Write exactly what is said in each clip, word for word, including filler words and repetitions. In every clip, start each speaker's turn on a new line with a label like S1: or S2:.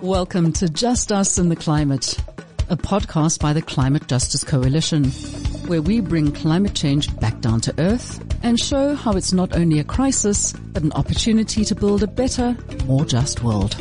S1: Welcome to Just Us and the Climate, a podcast by the Climate Justice Coalition, where we bring climate change back down to earth and show how it's not only a crisis, but an opportunity to build a better, more just world.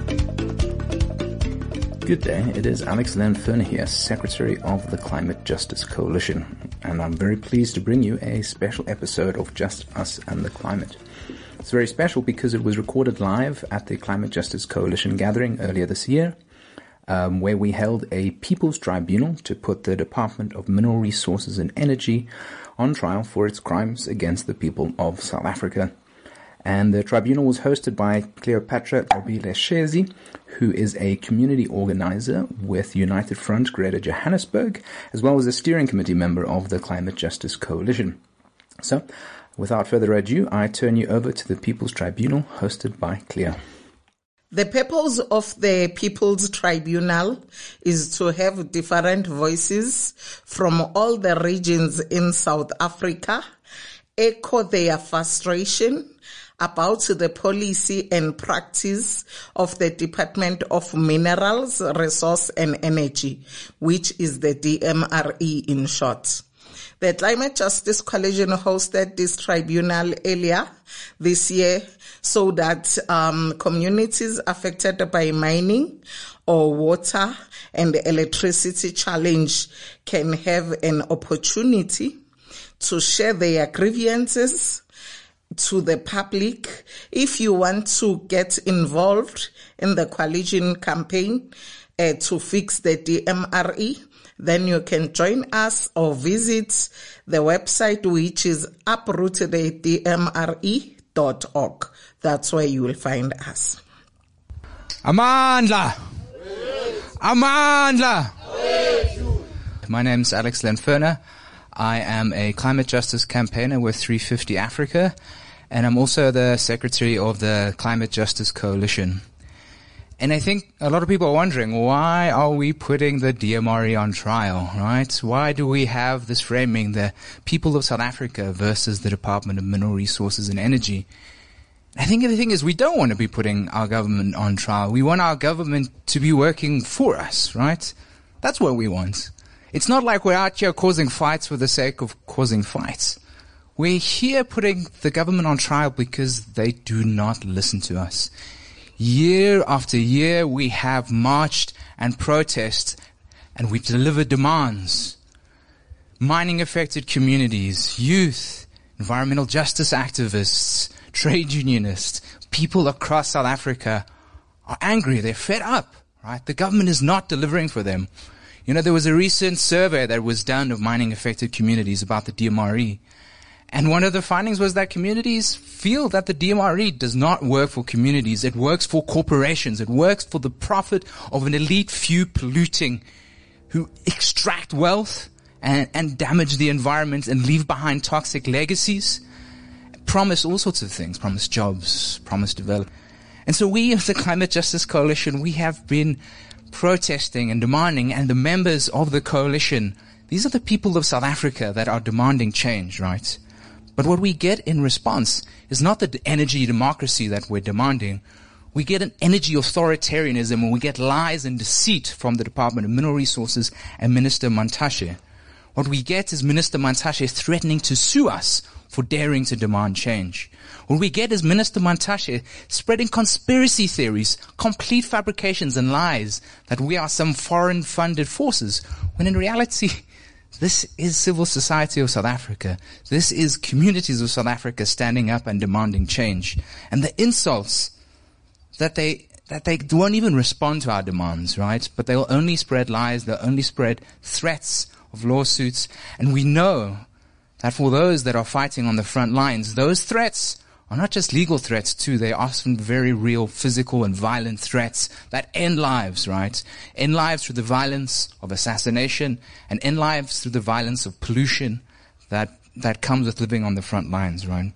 S2: Good day, it is Alex Lanfurner here, Secretary of the Climate Justice Coalition, and I'm very pleased to bring you a special episode of Just Us and the Climate. It's very special because it was recorded live at the Climate Justice Coalition gathering earlier this year, um, where we held a People's Tribunal to put the Department of Mineral Resources and Energy on trial for its crimes against the people of South Africa. And the tribunal was hosted by Cleopatra Obileshezi, who is a community organizer with United Front Greater Johannesburg, as well as a steering committee member of the Climate Justice Coalition. So, without further ado, I turn you over to the People's Tribunal, hosted by Cleo.
S3: The purpose of the People's Tribunal is to have different voices from all the regions in South Africa echo their frustration about the policy and practice of the Department of Minerals, Resource and Energy, which is the D M R E in short. The Climate Justice Coalition hosted this tribunal earlier this year so that um, communities affected by mining or water and electricity challenge can have an opportunity to share their grievances to the public. If you want to get involved in the coalition campaign uh, to fix the D M R E, then you can join us or visit the website, which is uprooted d m r e dot org. That's where you will find us.
S4: Amandla! Amandla! My name's Alex Lanfurner. I am a climate justice campaigner with three fifty Africa, and I'm also the secretary of the Climate Justice Coalition. And I think a lot of people are wondering, why are we putting the D M R E on trial, right? Why do we have this framing, the people of South Africa versus the Department of Mineral Resources and Energy? I think the thing is, we don't want to be putting our government on trial. We want our government to be working for us, right? That's what we want. It's not like we're out here causing fights for the sake of causing fights. We're here putting the government on trial because they do not listen to us. Year after year, we have marched and protested, and we delivered demands. Mining affected communities, youth, environmental justice activists, trade unionists, people across South Africa are angry. They're fed up, right? The government is not delivering for them. You know, there was a recent survey that was done of mining affected communities about the D M R E. And one of the findings was that communities feel that the D M R E does not work for communities. It works for corporations. It works for the profit of an elite few polluting who extract wealth and, and damage the environment and leave behind toxic legacies, promise all sorts of things, promise jobs, promise development. And so we as the Climate Justice Coalition, we have been protesting and demanding, and the members of the coalition, these are the people of South Africa that are demanding change, right? But what we get in response is not the energy democracy that we're demanding. We get an energy authoritarianism, and we get lies and deceit from the Department of Mineral Resources and Minister Mantashe. What we get is Minister Mantashe threatening to sue us for daring to demand change. What we get is Minister Mantashe spreading conspiracy theories, complete fabrications and lies that we are some foreign-funded forces, when in reality, this is civil society of South Africa. This is communities of South Africa standing up and demanding change. And the insults that they that they won't even respond to our demands, right? But they will only spread lies. They'll only spread threats of lawsuits. And we know that for those that are fighting on the front lines, those threats are not just legal threats too. They're often very real physical and violent threats that end lives, right? End lives through the violence of assassination, and end lives through the violence of pollution that, that comes with living on the front lines, right?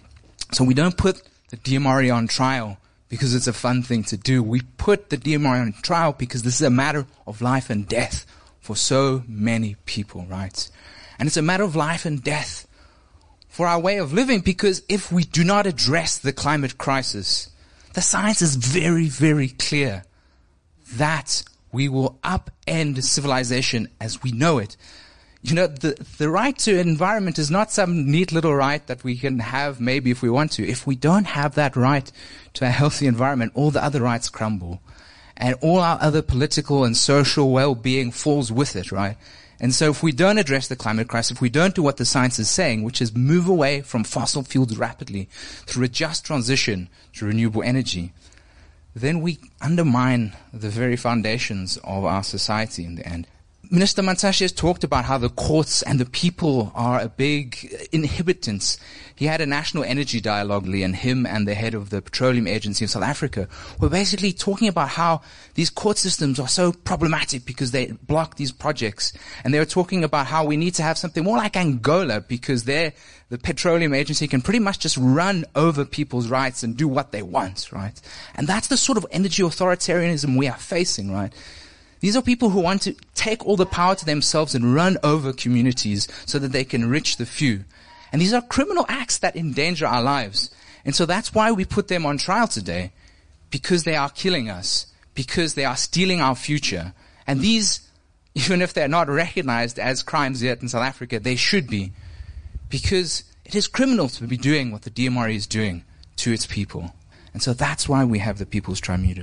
S4: So we don't put the D M R E on trial because it's a fun thing to do. We put the D M R E on trial because this is a matter of life and death for so many people, right? And it's a matter of life and death for our way of living, because if we do not address the climate crisis, the science is very, very clear. that we will upend civilization as we know it. You know, the, the right to environment is not some neat little right that we can have maybe if we want to. If we don't have that right to a healthy environment, all the other rights crumble. And all our other political and social well-being falls with it, right? And so if we don't address the climate crisis, if we don't do what the science is saying, which is move away from fossil fuels rapidly through a just transition to renewable energy, then we undermine the very foundations of our society in the end. Minister Mantashe has talked about how the courts and the people are a big inhibitants. He had a national energy dialogue, Lee, and him and the head of the Petroleum Agency in South Africa were basically talking about how these court systems are so problematic because they block these projects. And they were talking about how we need to have something more like Angola because there the Petroleum Agency can pretty much just run over people's rights and do what they want, right? And that's the sort of energy authoritarianism we are facing, right? These are people who want to take all the power to themselves and run over communities so that they can enrich the few. And these are criminal acts that endanger our lives. And so that's why we put them on trial today, because they are killing us, because they are stealing our future. And these, even if they're not recognized as crimes yet in South Africa, they should be, because it is criminal to be doing what the D M R is doing to its people. And so that's why we have the People's Tribunal.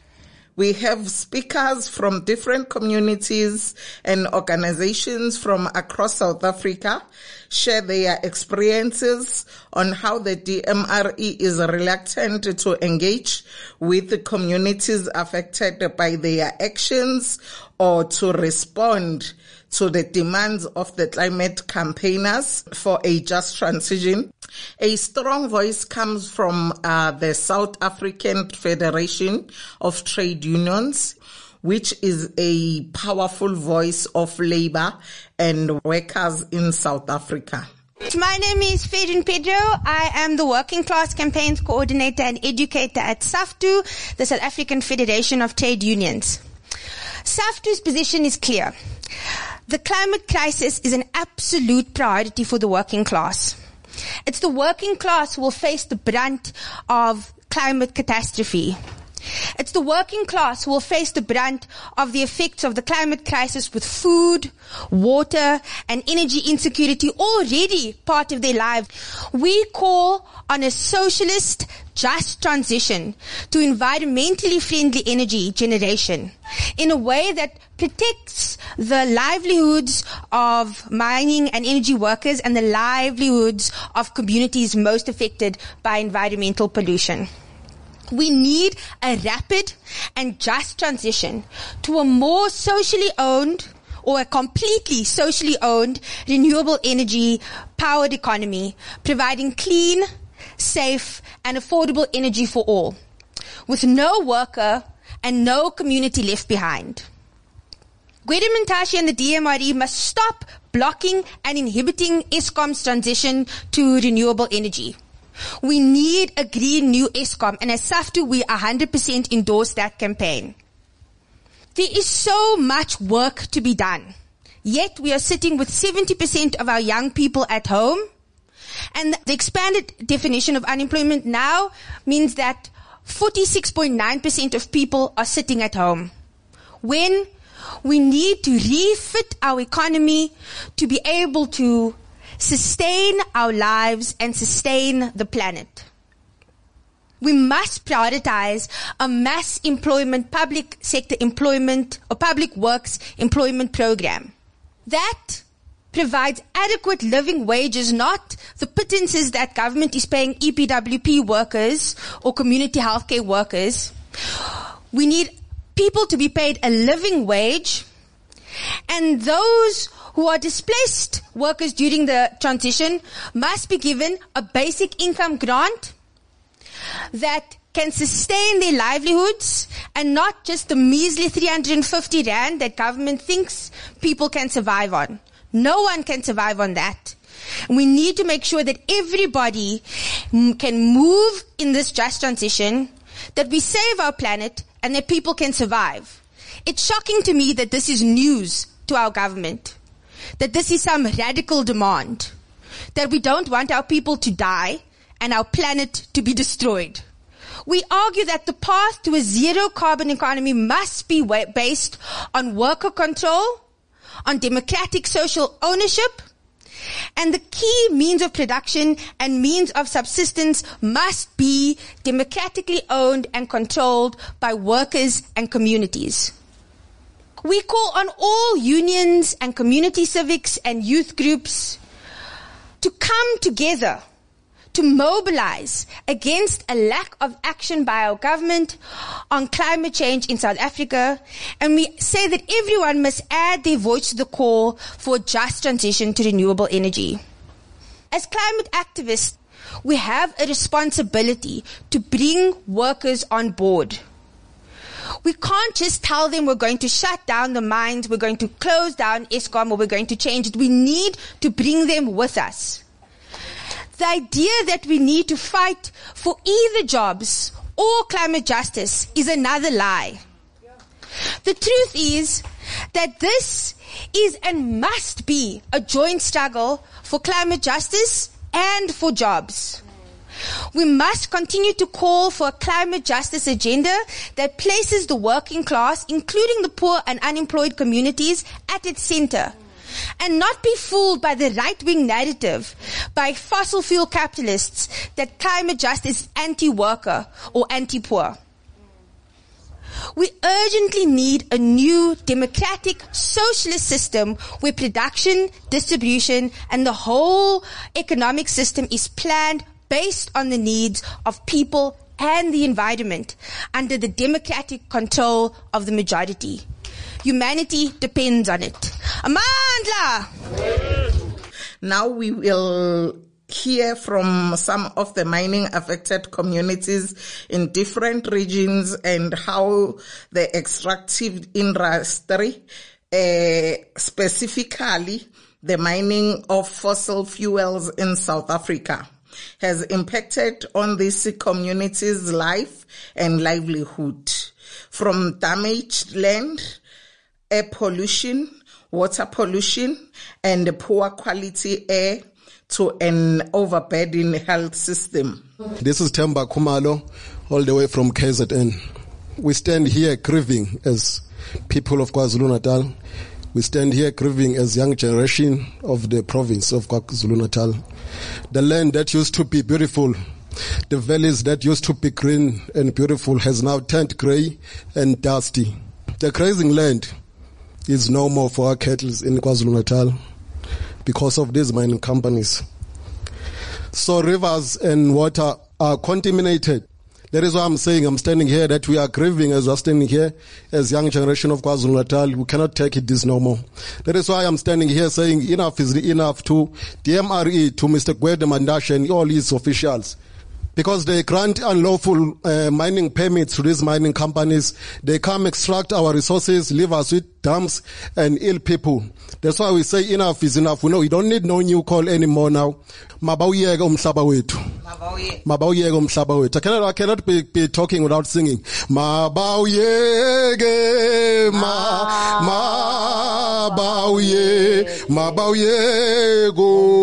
S3: We have speakers from different communities and organizations from across South Africa share their experiences on how the D M R E is reluctant to engage with the communities affected by their actions or to respond to the demands of the climate campaigners for a just transition. A strong voice comes from uh, the South African Federation of Trade Unions, which is a powerful voice of labor and workers in South Africa.
S5: My name is Fedrin Pedro. I am the Working Class Campaigns Coordinator and Educator at SAFTU, the South African Federation of Trade Unions. SAFTU's position is clear. The climate crisis is an absolute priority for the working class. It's the working class who will face the brunt of climate catastrophe. It's the working class who will face the brunt of the effects of the climate crisis with food, water, and energy insecurity already part of their lives. We call on a socialist, just transition to environmentally friendly energy generation in a way that protects the livelihoods of mining and energy workers and the livelihoods of communities most affected by environmental pollution. We need a rapid and just transition to a more socially owned or a completely socially owned renewable energy powered economy, providing clean, safe and affordable energy for all, with no worker and no community left behind. Gwede Mantashe and the D M R E must stop blocking and inhibiting Eskom's transition to renewable energy. We need a green new Eskom, and as SAFTU, we one hundred percent endorse that campaign. There is so much work to be done, yet we are sitting with seventy percent of our young people at home, and the expanded definition of unemployment now means that forty-six point nine percent of people are sitting at home. When we need to refit our economy to be able to sustain our lives and sustain the planet. We must prioritize a mass employment, public sector employment, or public works employment program that provides adequate living wages, not the pittances that government is paying E P W P workers or community healthcare workers. We need people to be paid a living wage, and those who are displaced workers during the transition must be given a basic income grant that can sustain their livelihoods and not just the measly three hundred fifty rand that government thinks people can survive on. No one can survive on that. We need to make sure that everybody can move in this just transition, that we save our planet, and that people can survive. It's shocking to me that this is news to our government, that this is some radical demand, that we don't want our people to die and our planet to be destroyed. We argue that the path to a zero carbon economy must be wa- based on worker control, on democratic social ownership, and the key means of production and means of subsistence must be democratically owned and controlled by workers and communities. We call on all unions and community civics and youth groups to come together to mobilize against a lack of action by our government on climate change in South Africa. And we say that everyone must add their voice to the call for a just transition to renewable energy. As climate activists, we have a responsibility to bring workers on board. We can't just tell them we're going to shut down the mines, we're going to close down Eskom, or we're going to change it. We need to bring them with us. The idea that we need to fight for either jobs or climate justice is another lie. The truth is that this is and must be a joint struggle for climate justice and for jobs. We must continue to call for a climate justice agenda that places the working class, including the poor and unemployed communities, at its center. And not be fooled by the right-wing narrative by fossil fuel capitalists that climate justice is anti-worker or anti-poor. We urgently need a new democratic socialist system where production, distribution, and the whole economic system is planned based on the needs of people and the environment under the democratic control of the majority. Humanity depends on it. Amandla!
S3: Now we will hear from some of the mining affected communities in different regions and how the extractive industry, uh, specifically the mining of fossil fuels in South Africa, has impacted on these communities' life and livelihood. From damaged land, air pollution, water pollution, and poor quality air to an overburdened health system.
S6: This is Themba Khumalo, all the way from K Z N. We stand here grieving as people of KwaZulu-Natal. We stand here grieving as young generation of the province of KwaZulu-Natal. The land that used to be beautiful, the valleys that used to be green and beautiful has now turned grey and dusty. The grazing land is no more for our cattle in KwaZulu-Natal because of these mining companies. So rivers and water are contaminated. That is why I'm saying I'm standing here, that we are grieving as we are standing here as young generation of KwaZulu-Natal. We cannot take it this no more. That is why I'm standing here saying enough is enough to D M R E, to Mister Gwede Mantashe and all his officials. Because they grant unlawful uh, mining permits to these mining companies. They come extract our resources, leave us with dumps and ill people. That's why we say enough is enough. We know we don't need no new call anymore now. Mabawuyeke umhlaba wethu. Mabawuyeke umhlaba wethu. I cannot, I cannot be, be talking without singing. Mabawuyeke, ma, mabawuye, mabawuyeke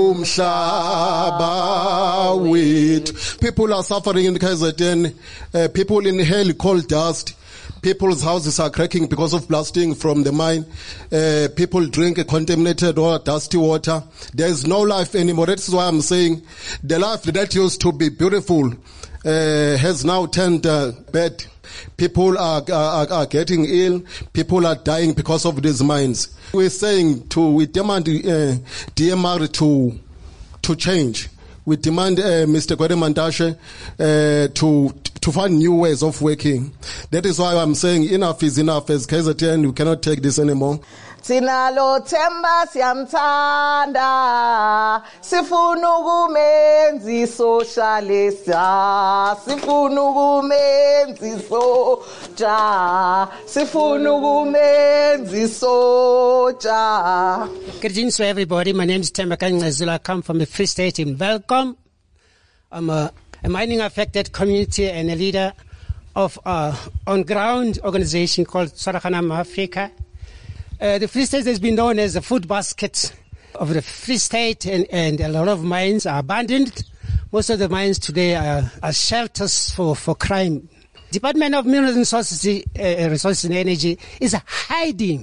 S6: umhlaba wethu. People are suffering in K Z N. Uh, people inhale coal dust. People's houses are cracking because of blasting from the mine. Uh, people drink contaminated or dusty water. There is no life anymore. That's why I'm saying the life that used to be beautiful uh, has now turned uh, bad. People are, are are getting ill. People are dying because of these mines. We're saying to we demand uh, D M R to to change. We demand uh, Mister Gwede Mantashe uh, to to find new ways of working. That is why I'm saying enough is enough. As K Z N, we cannot take this anymore.
S3: Sinalo Themba siyamthanda, sifuna ukumenza socialista, sifuna ukumenza soja, sifuna ukumenza soja.
S7: Greetings to everybody. My name is Themba Kangcezula. I come from the Free State in Welkom. I'm a, a mining affected community and a leader of a on-ground organization called Tshwaragano Africa. Uh, the Free State has been known as the food basket of the Free State, and, and a lot of mines are abandoned most of the mines today are, are shelters for, for crime. Department of Minerals and Resources, uh, Resources and Energy is hiding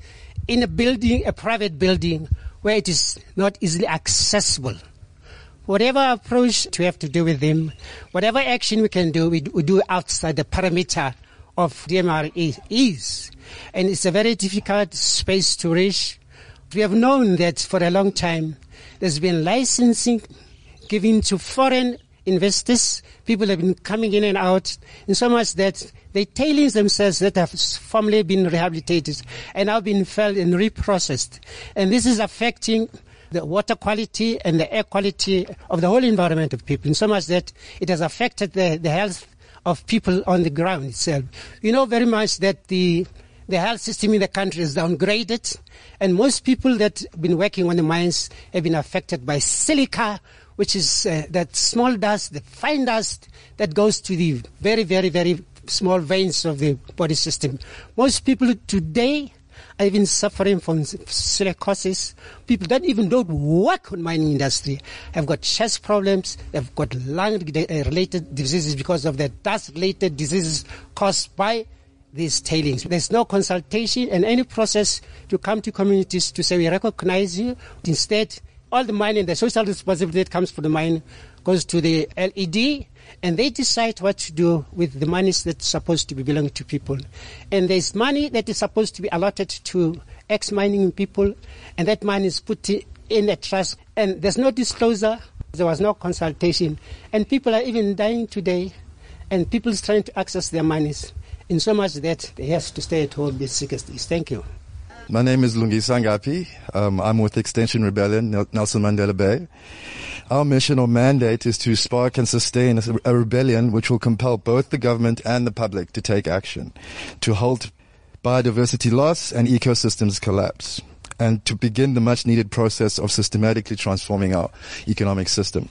S7: in a building, a private building, where it is not easily accessible. Whatever approach we have to do with them, whatever action we can do, we, we do outside the perimeter of D M R E is. And it's a very difficult space to reach. We have known that for a long time there's been licensing given to foreign investors. People have been coming in and out, in so much that the tailings themselves that have formerly been rehabilitated and now been filled and reprocessed. And this is affecting the water quality and the air quality of the whole environment of people, in so much that it has affected the, the health of people on the ground itself. You know very much that the the health system in the country is downgraded, and most people that have been working on the mines have been affected by silica, which is uh, that small dust, the fine dust that goes to the very, very, very small veins of the body system. Most people today are even suffering from silicosis. People that even don't work on mining industry have got chest problems, they've got lung-related diseases because of the dust-related diseases caused by these tailings. There's no consultation and any process to come to communities to say we recognize you. Instead, all the mining, the social responsibility that comes from the mine goes to the L E D, and they decide what to do with the money that's supposed to be belonging to people. And there's money that is supposed to be allotted to ex-mining people, and that money is put in a trust, and there's no disclosure, there was no consultation, and people are even dying today, and people are trying to access their monies, in so much that they have to stay at home with sicknesses. Thank you.
S8: My name is Lungisa Ngapi. Um, I'm with Extinction Rebellion, Nelson Mandela Bay. Our mission or mandate is to spark and sustain a rebellion which will compel both the government and the public to take action, to halt biodiversity loss and ecosystems collapse, and to begin the much needed process of systematically transforming our economic system,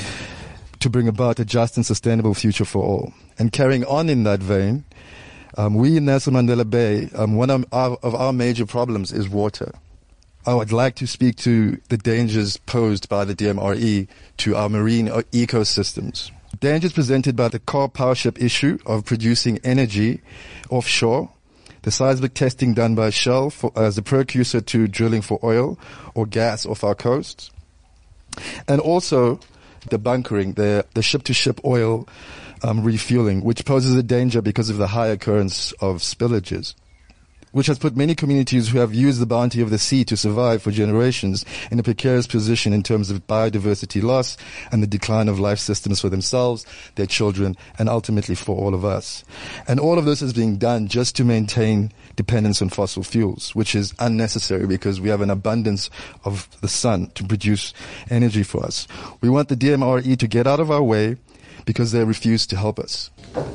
S8: to bring about a just and sustainable future for all. And carrying on in that vein, um, we in Nelson Mandela Bay, um, one of our, of our major problems is water. I would like to speak to the dangers posed by the D M R E to our marine ecosystems. Dangers presented by the core power ship issue of producing energy offshore, the seismic testing done by Shell for, as a precursor to drilling for oil or gas off our coasts, and also the bunkering, the, the ship-to-ship oil um, refueling, which poses a danger because of the high occurrence of spillages, which has put many communities who have used the bounty of the sea to survive for generations in a precarious position in terms of biodiversity loss and the decline of life systems for themselves, their children, and ultimately for all of us. And all of this is being done just to maintain dependence on fossil fuels, which is unnecessary because we have an abundance of the sun to produce energy for us. We want the D M R E to get out of our way because they refuse to help us.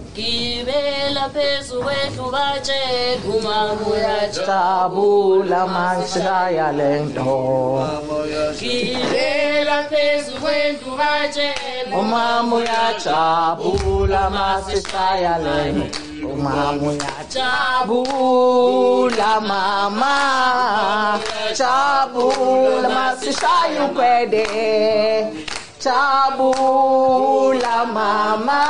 S3: Chabula mama, chabula masishayu kwede, chabula mama,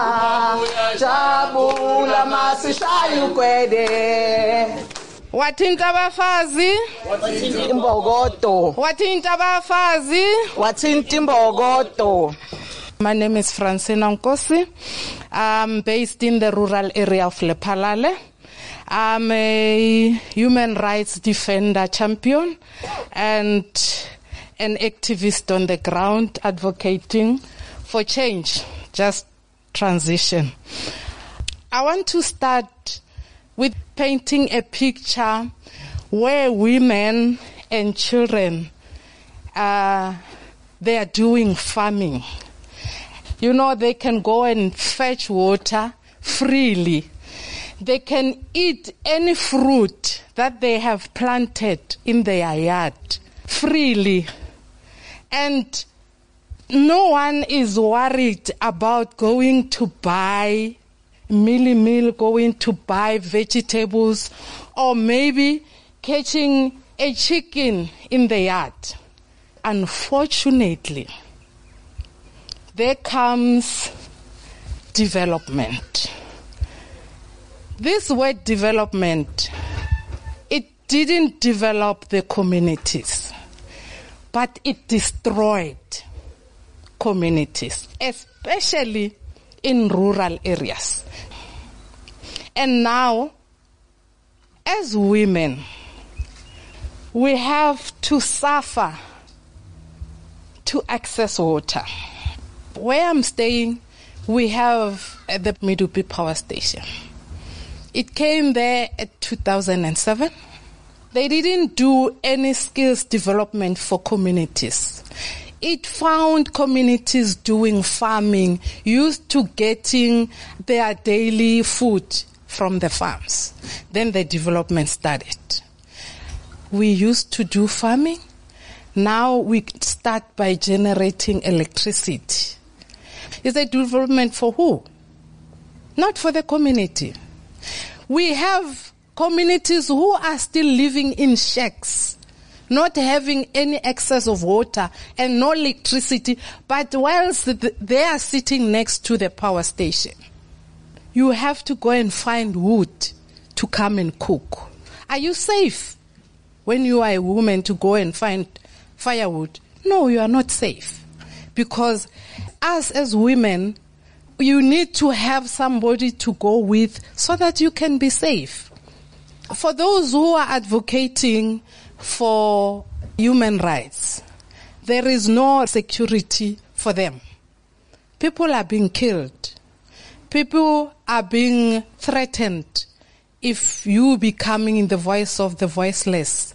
S3: chabula masishayu kwede.
S9: Wathinta abafazi,
S3: wathinta imbokodo,
S9: wathinta abafazi,
S3: wathinta imbokodo.
S9: My name is Francina Nkosi. I'm based in the rural area of Lephalale. I'm a human rights defender champion and an activist on the ground advocating for change, just transition. I want to start with painting a picture where women and children, uh, they are doing farming. You know, they can go and fetch water freely. They can eat any fruit that they have planted in their yard freely. And no one is worried about going to buy mealy meal, going to buy vegetables, or maybe catching a chicken in the yard. Unfortunately, there comes development. This word development, it didn't develop the communities, but it destroyed communities, especially in rural areas. And now, as women, we have to suffer to access water. Where I'm staying, we have at the Medupi power station. It came there at two thousand seven. They didn't do any skills development for communities. It found communities doing farming, used to getting their daily food from the farms. Then the development started. We used to do farming. Now we start by generating electricity. Is a development for who? Not for the community. We have communities who are still living in shacks, not having any access of water and no electricity, but whilst they are sitting next to the power station, you have to go and find wood to come and cook. Are you safe when you are a woman to go and find firewood? No, you are not safe. Because us as women, you need to have somebody to go with so that you can be safe. For those who are advocating for human rights, there is no security for them. People are being killed. People are being threatened if you becoming the voice of the voiceless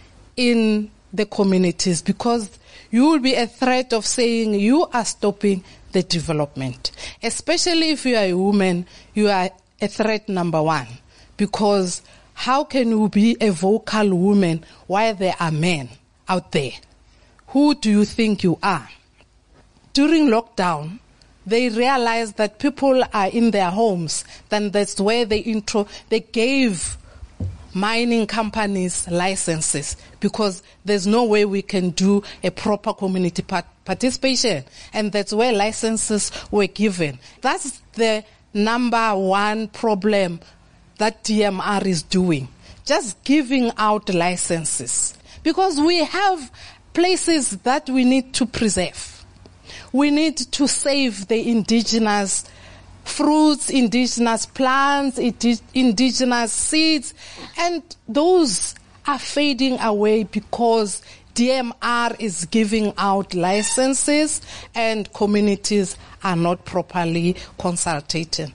S9: in the communities, because you will be a threat of saying you are stopping the development. Especially if you are a woman, you are a threat number one, because how can you be a vocal woman while there are men out there? Who do you think you are? During lockdown, they realized that people are in their homes. Then that's where they intro, they gave mining companies licenses, because there's no way we can do a proper community part- participation. And that's where licenses were given. That's the number one problem that D M R is doing. Just giving out licenses. Because we have places that we need to preserve. We need to save the indigenous fruits, indigenous plants, indigenous seeds, and those are fading away because D M R is giving out licenses and communities are not properly consulted.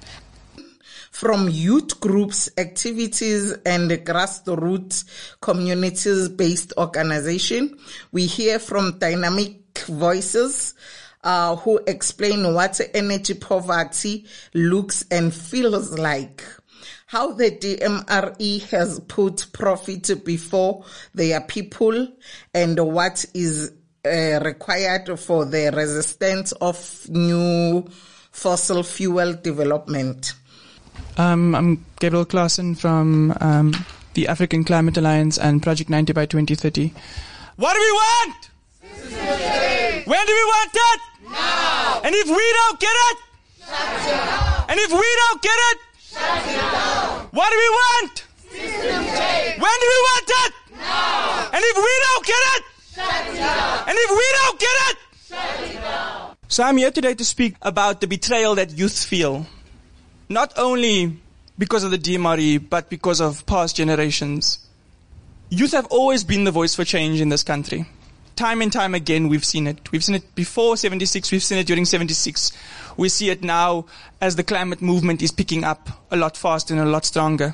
S3: From youth groups, activities, and grassroots communities-based organization, we hear from dynamic voices Uh, who explain what energy poverty looks and feels like, how the D M R E has put profit before their people, and what is uh, required for the resistance of new fossil fuel development.
S10: Um, I'm Gabriel Claassen from um, the African Climate Alliance and Project ninety by twenty thirty.
S11: What do we want? When do we want it? Now. And if we don't get it? Shut it down. And if we don't get it? Shut it down. What do we want? System change. When do we want it? Now. And if we don't get it? Shut it down. And if we don't get it? Shut it down. So I'm here today to speak about the betrayal that youth feel. Not only because of the D M R E, but because of past generations. Youth have always been the voice for change in this country. Time and time again, we've seen it. We've seen it before seventy-six. We've seen it during seventy-six. We see it now as the climate movement is picking up a lot faster and a lot stronger.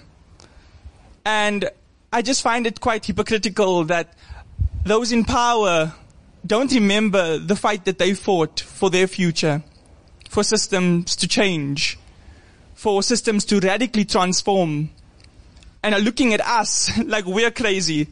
S11: And I just find it quite hypocritical that those in power don't remember the fight that they fought for their future, for systems to change, for systems to radically transform, and are looking at us like we're crazy.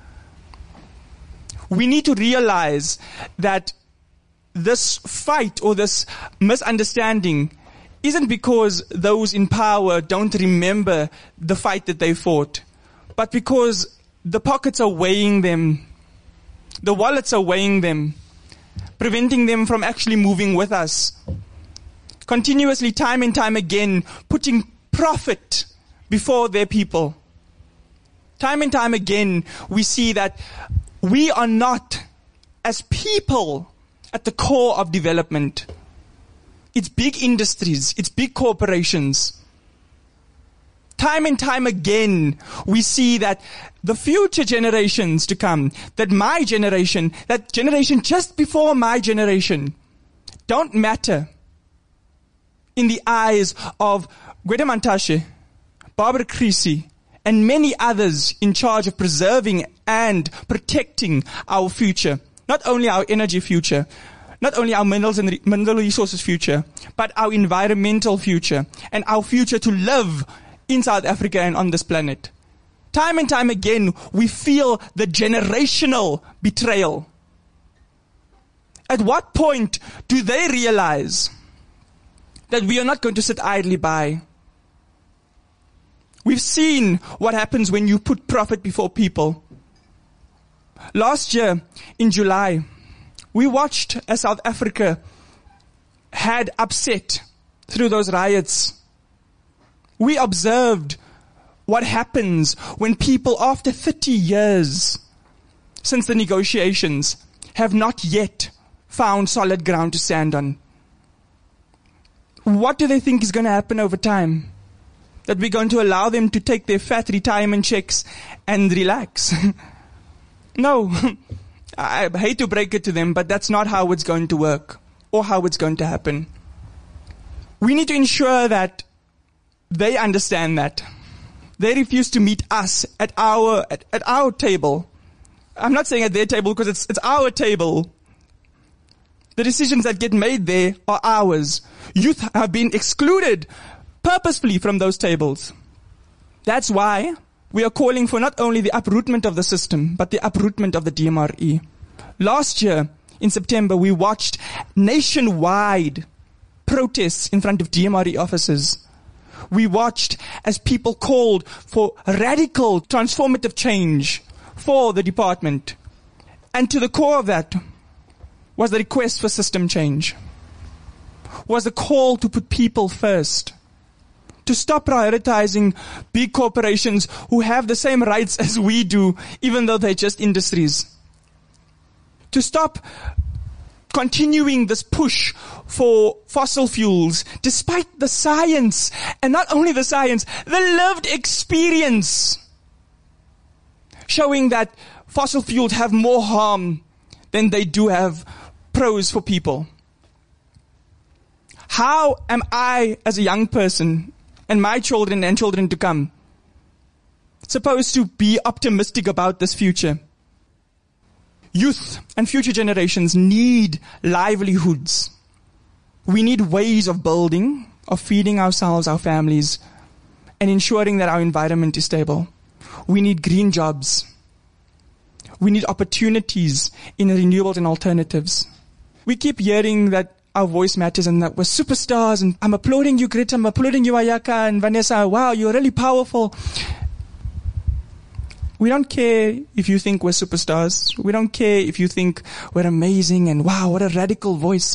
S11: We need to realize that this fight or this misunderstanding isn't because those in power don't remember the fight that they fought, but because the pockets are weighing them, the wallets are weighing them.
S10: preventing them from actually moving with us. Continuously, time and time again, putting profit before their people. Time and time again, we see that we are not, as people, at the core of development. It's big industries, it's big corporations. Time and time again, we see that the future generations to come, that my generation, that generation just before my generation, don't matter in the eyes of Gwede Mantashe, Barbara Creasy, and many others in charge of preserving and protecting our future. Not only our energy future, not only our minerals and re- mineral resources future, but our environmental future and our future to live in South Africa and on this planet. Time and time again, we feel the generational betrayal. At what point do they realize that we are not going to sit idly by? We've seen what happens when you put profit before people. Last year, in July, we watched as South Africa had upset through those riots. We observed what happens when people, after thirty years since the negotiations, have not yet found solid ground to stand on. What do they think is going to happen over time? That we're going to allow them to take their fat retirement checks and relax? No. I hate to break it to them, but that's not how it's going to work or how it's going to happen. We need to ensure that they understand that. They refuse to meet us at our at, at our table. I'm not saying at their table because it's it's our table. The decisions that get made there are ours. Youth have been excluded purposefully from those tables. That's why we are calling for not only the uprootment of the system, but the uprootment of the D M R E. Last year, in September, we watched nationwide protests in front of D M R E offices. We watched as people called for radical transformative change for the department. And to the core of that was the request for system change, was the call to put people first, to stop prioritizing big corporations who have the same rights as we do, even though they're just industries. To stop continuing this push for fossil fuels, despite the science, and not only the science, the lived experience, showing that fossil fuels have more harm than they do have pros for people. How am I, as a young person, and my children and children to come, supposed to be optimistic about this future? Youth and future generations need livelihoods. We need ways of building, of feeding ourselves, our families, and ensuring that our environment is stable. We need green jobs. We need opportunities in renewables and alternatives. We keep hearing that our voice matters and that we're superstars, and I'm applauding you, Greta, I'm applauding you, Ayaka and Vanessa. Wow, you're really powerful. We don't care if you think we're superstars. We don't care if you think we're amazing and wow, what a radical voice.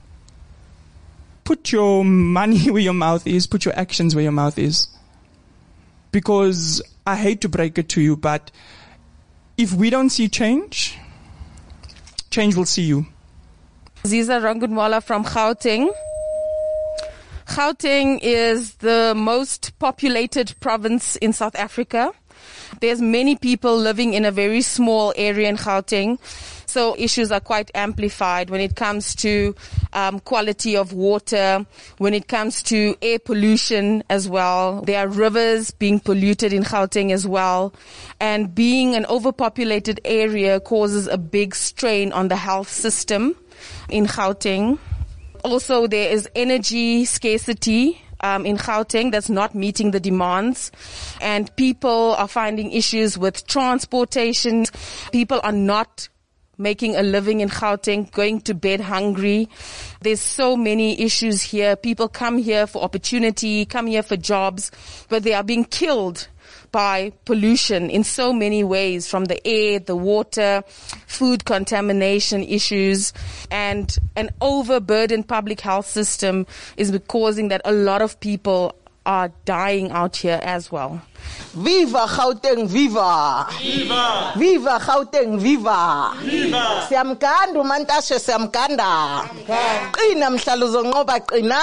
S10: Put your money where your mouth is. Put your actions where your mouth is. Because I hate to break it to you, but if we don't see change, change will see you.
S12: Ziza Rangunwala from Gauteng. Gauteng is the most populated province in South Africa. There's many people living in a very small area in Gauteng. So issues are quite amplified when it comes to um, quality of water, when it comes to air pollution as well. There are rivers being polluted in Gauteng as well. And being an overpopulated area causes a big strain on the health system in Gauteng. Also, there is energy scarcity Um, in Gauteng that's not meeting the demands, and people are finding issues with transportation. People are not making a living in Gauteng, going to bed hungry. There's so many issues here. People come here for opportunity, come here for jobs, but they are being killed by pollution in so many ways, from the air, the water, food contamination issues, and an overburdened public health system is causing that a lot of people are dying out here as well.
S3: Viva Gauteng, viva!
S11: Viva!
S3: Viva Gauteng, viva!
S11: Viva!
S3: Siyamkanda uMantashe, siyamkanda. Qina mhlaluzo ngoba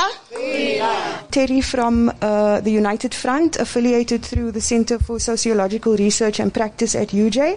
S3: qina.
S13: Terry from uh, the United Front, affiliated through the Center for Sociological Research and Practice at U J.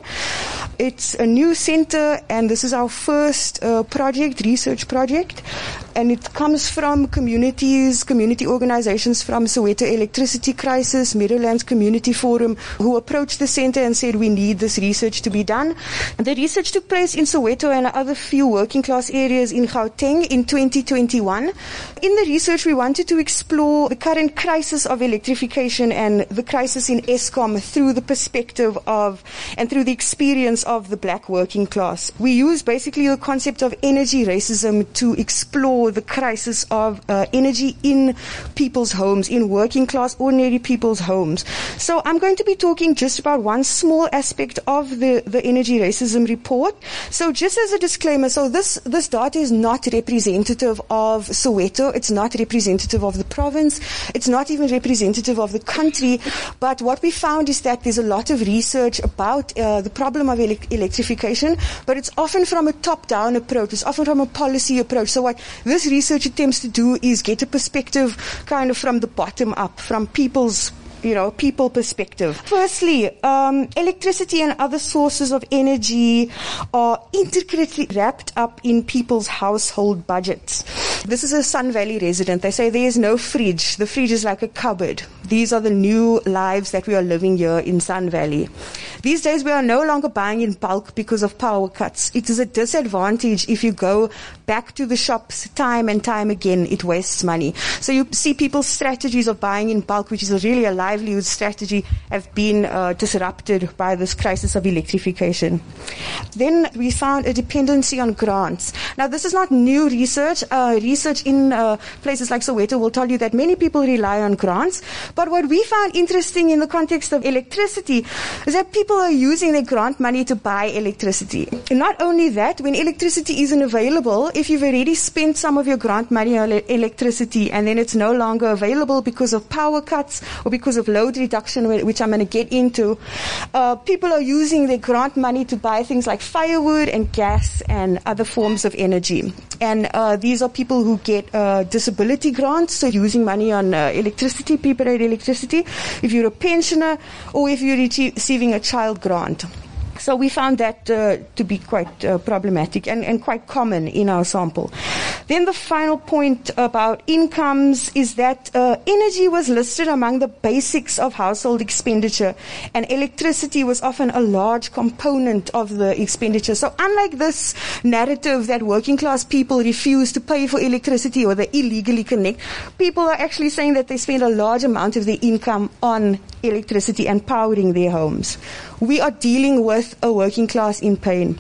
S13: It's a new center, and this is our first uh, project, research project, and it comes from communities, community organizations from Soweto Electricity Crisis, Meadowlands Community Forum, who approached the center and said we need this research to be done. And the research took place in Soweto and other few working class areas in Gauteng in twenty twenty-one. In the research, we wanted to explore the current crisis of electrification and the crisis in Eskom through the perspective of and through the experience of the black working class. We used basically the concept of energy racism to explore the crisis of uh, energy in people's homes, in working class, ordinary people's homes. So I'm going to be talking just about one small aspect of the, the energy racism report. So just as a disclaimer, so this, this data is not representative of Soweto. It's not representative of the province. It's not even representative of the country. But what we found is that there's a lot of research about uh, the problem of ele- electrification, but it's often from a top-down approach. It's often from a policy approach. So what this research attempts to do is get a perspective kind of from the bottom up, from people's you know, people perspective. Firstly, um, electricity and other sources of energy are intricately wrapped up in people's household budgets. This is a Sun Valley resident. They say there is no fridge. The fridge is like a cupboard. These are the new lives that we are living here in Sun Valley. These days we are no longer buying in bulk because of power cuts. It is a disadvantage if you go back to the shops time and time again. It wastes money. So you see people's strategies of buying in bulk, which is a really a livelihood strategy, have been uh, disrupted by this crisis of electrification. Then we found a dependency on grants. Now this is not new research. Uh, research in uh, places like Soweto will tell you that many people rely on grants. But what we found interesting in the context of electricity is that people are using their grant money to buy electricity. And not only that, when electricity isn't available, if you've already spent some of your grant money on electricity and then it's no longer available because of power cuts or because of load reduction, which I'm going to get into, uh, people are using their grant money to buy things like firewood and gas and other forms of energy. And uh, these are people who get uh, disability grants, so using money on uh, electricity, prepaid electricity, if you're a pensioner or if you're receiving a child grant. So we found that uh, to be quite uh, problematic and, and quite common in our sample. Then the final point about incomes is that uh, energy was listed among the basics of household expenditure, and electricity was often a large component of the expenditure. So unlike this narrative that working class people refuse to pay for electricity or they illegally connect, people are actually saying that they spend a large amount of their income on electricity and powering their homes. We are dealing with a working class in pain.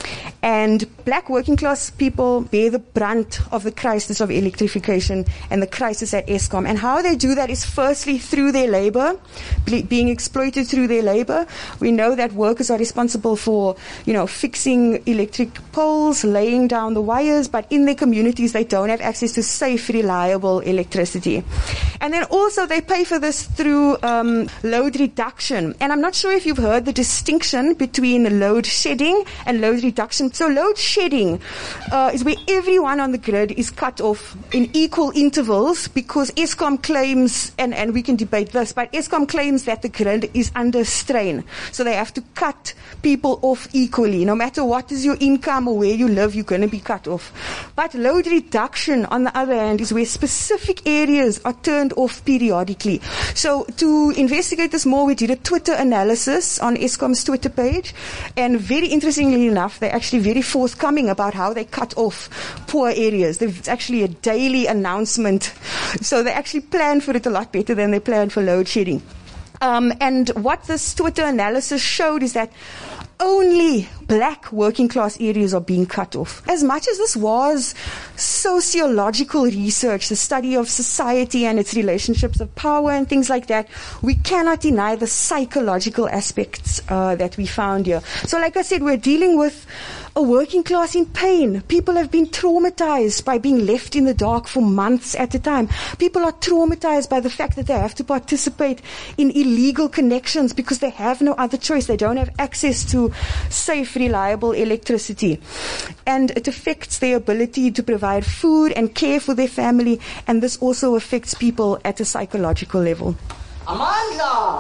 S13: And black working class people bear the brunt of the crisis of electrification and the crisis at Eskom. And how they do that is firstly through their labor, being exploited through their labor. We know that workers are responsible for, you know, fixing electric poles, laying down the wires, but in their communities they don't have access to safe, reliable electricity. And then also they pay for this through um, load reduction. And I'm not sure if you've heard the distinction between load shedding and load reduction. So load shedding uh, is where everyone on the grid is cut off in equal intervals because Eskom claims, and, and we can debate this, but Eskom claims that the grid is under strain. So they have to cut people off equally. No matter what is your income or where you live, you're going to be cut off. But load reduction, on the other hand, is where specific areas are turned off periodically. So to investigate this more, we did a Twitter analysis on Eskom's Twitter page, and very interestingly enough, they actually very forthcoming about how they cut off poor areas. It's actually a daily announcement. So they actually plan for it a lot better than they plan for load shedding. Um, and what this Twitter analysis showed is that only black working class areas are being cut off. As much as this was sociological research, the study of society and its relationships of power and things like that, we cannot deny the psychological aspects uh, that we found here. So like I said, we're dealing with a working class in pain. People have been traumatized by being left in the dark for months at a time. People are traumatized by the fact that they have to participate in illegal connections because they have no other choice. They don't have access to safe, reliable electricity. And it affects their ability to provide food and care for their family, and this also affects people at a psychological level.
S14: Amandla!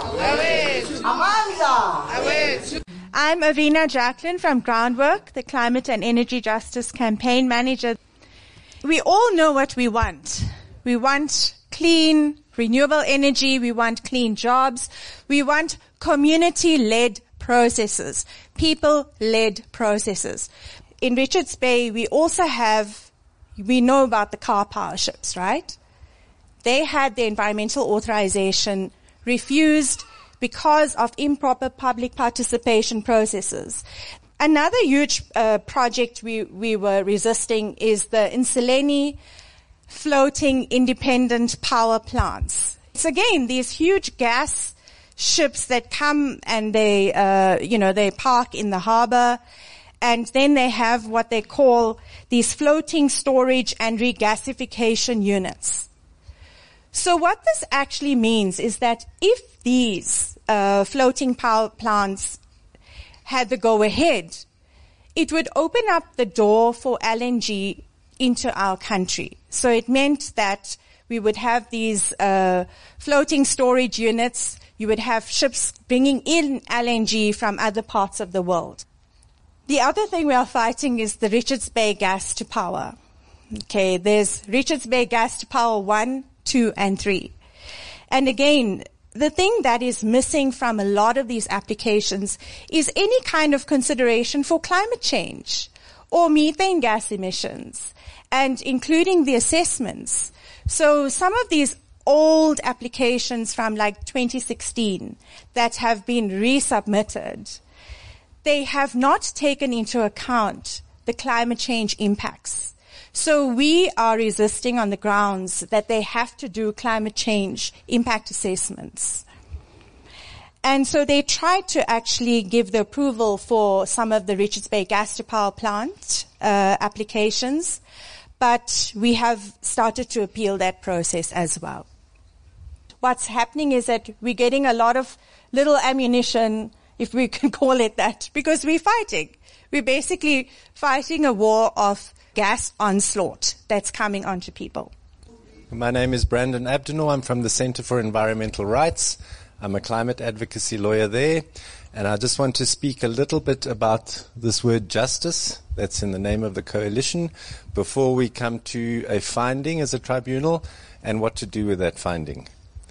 S14: Amandla!
S15: I'm Arena Jacqueline from Groundwork, the Climate and Energy Justice Campaign Manager. We all know what we want. We want clean, renewable energy. We want clean jobs. We want community-led processes, people-led processes. In Richards Bay, we also have, we know about the car power ships, right? They had their environmental authorization refused because of improper public participation processes. Another huge uh, project we, we were resisting is the Insuleni floating independent power plants. It's again these huge gas ships that come and they, uh, you know, they park in the harbor, and then they have what they call these floating storage and regasification units. So what this actually means is that if these uh, floating power plants had the go-ahead, it would open up the door for L N G into our country. So it meant that we would have these uh, floating storage units. You would have ships bringing in L N G from other parts of the world. The other thing we are fighting is the Richards Bay gas to power. Okay, there's Richards Bay gas to power one, two, and three. And again, the thing that is missing from a lot of these applications is any kind of consideration for climate change or methane gas emissions, and including the assessments. So some of these old applications from like twenty sixteen that have been resubmitted, they have not taken into account the climate change impacts. So we are resisting on the grounds that they have to do climate change impact assessments. And so they tried to actually give the approval for some of the Richards Bay gas to power plant uh, applications, but we have started to appeal that process as well. What's happening is that we're getting a lot of little ammunition, if we can call it that, because we're fighting. We're basically fighting a war of gas onslaught that's coming onto people.
S16: My name is Brandon Abdenor. I'm from the Center for Environmental Rights. I'm a climate advocacy lawyer there. And I just want to speak a little bit about this word justice that's in the name of the coalition before we come to a finding as a tribunal and what to do with that finding.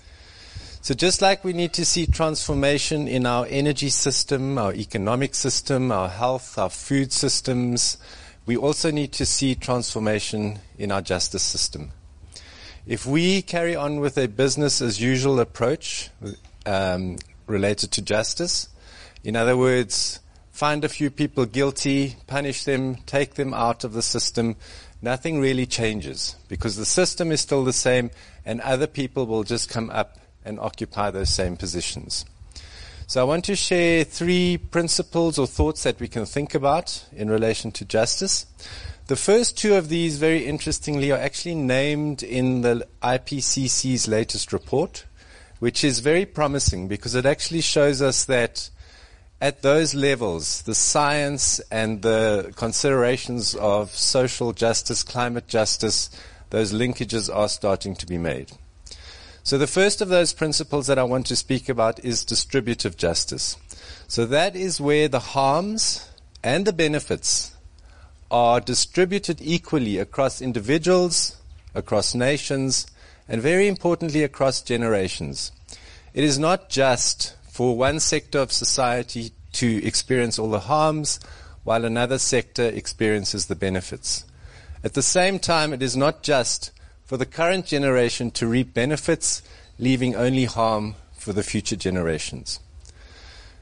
S16: So just like we need to see transformation in our energy system, our economic system, our health, our food systems, we also need to see transformation in our justice system. If we carry on with a business as usual approach um, related to justice, in other words, find a few people guilty, punish them, take them out of the system, nothing really changes because the system is still the same and other people will just come up and occupy those same positions. So I want to share three principles or thoughts that we can think about in relation to justice. The first two of these, very interestingly, are actually named in the I P C C's latest report, which is very promising because it actually shows us that at those levels, the science and the considerations of social justice, climate justice, those linkages are starting to be made. So the first of those principles that I want to speak about is distributive justice. So that is where the harms and the benefits are distributed equally across individuals, across nations, and very importantly across generations. It is not just for one sector of society to experience all the harms while another sector experiences the benefits. At the same time, it is not just for the current generation to reap benefits, leaving only harm for the future generations.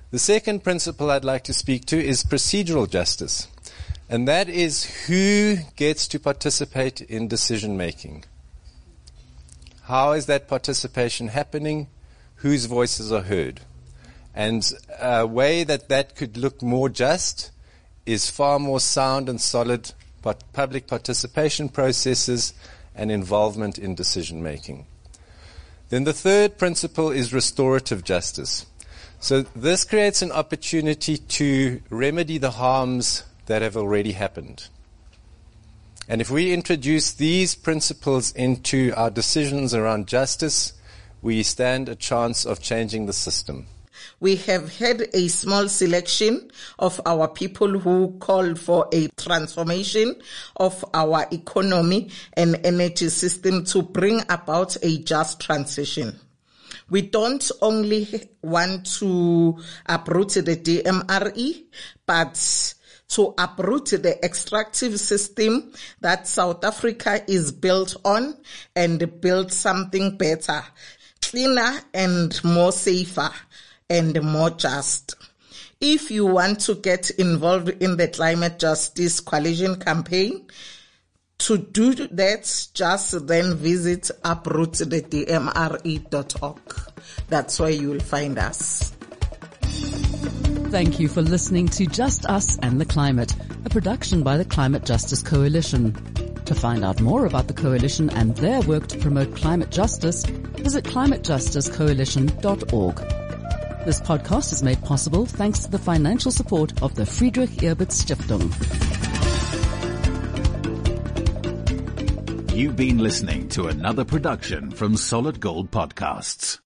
S16: The second principle I'd like to speak to is procedural justice. And that is who gets to participate in decision making. How is that participation happening? Whose voices are heard? And a way that that could look more just is far more sound and solid public participation processes and involvement in decision making. Then the third principle is restorative justice. So this creates an opportunity to remedy the harms that have already happened. And if we introduce these principles into our decisions around justice, we stand a chance of changing the system.
S3: We have had a small selection of our people who call for a transformation of our economy and energy system to bring about a just transition. We don't only want to uproot the D M R E, but to uproot the extractive system that South Africa is built on and build something better, cleaner and more safer and more just. If you want to get involved in the Climate Justice Coalition campaign, to do that, just then visit uproot the D M R E dot org. That's where you will find us.
S1: Thank you for listening to Just Us and the Climate, a production by the Climate Justice Coalition. To find out more about the Coalition and their work to promote climate justice, visit climate justice coalition dot org. This podcast is made possible thanks to the financial support of the Friedrich Ebert Stiftung.
S17: You've been listening to another production from Solid Gold Podcasts.